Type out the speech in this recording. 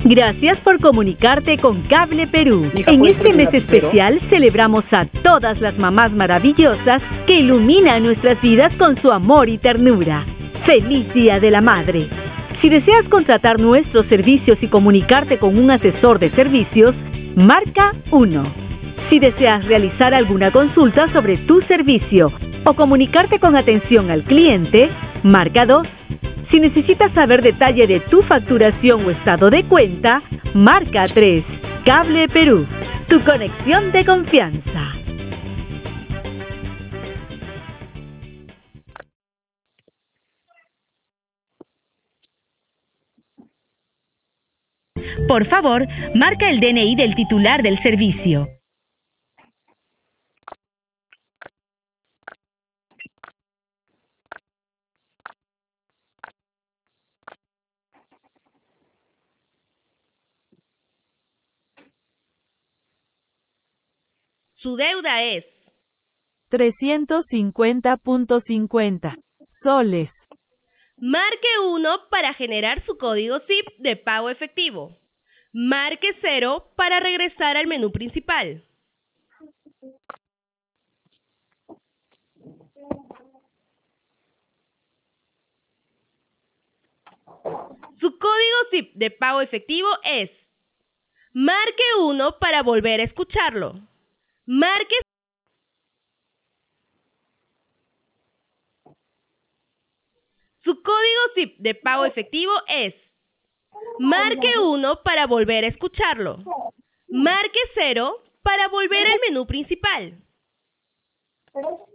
Gracias por comunicarte con Cable Perú. En este mes especial celebramos a todas las mamás maravillosas que iluminan nuestras vidas con su amor y ternura. ¡Feliz Día de la Madre! Si deseas contratar nuestros servicios y comunicarte con un asesor de servicios, marca 1. Si deseas realizar alguna consulta sobre tu servicio o comunicarte con atención al cliente, marca 2. Si necesitas saber detalle de tu facturación o estado de cuenta, marca 3. Cable Perú, tu conexión de confianza. Por favor, marca el DNI del titular del servicio. Su deuda es 350.50 soles. Marque 1 para generar su código SIP de pago efectivo. Marque 0 para regresar al menú principal. Su código SIP de pago efectivo es. Marque 1 para volver a escucharlo. Marque. Su código SIP de pago efectivo es. Marque 1 para volver a escucharlo. Marque 0 para volver al menú principal.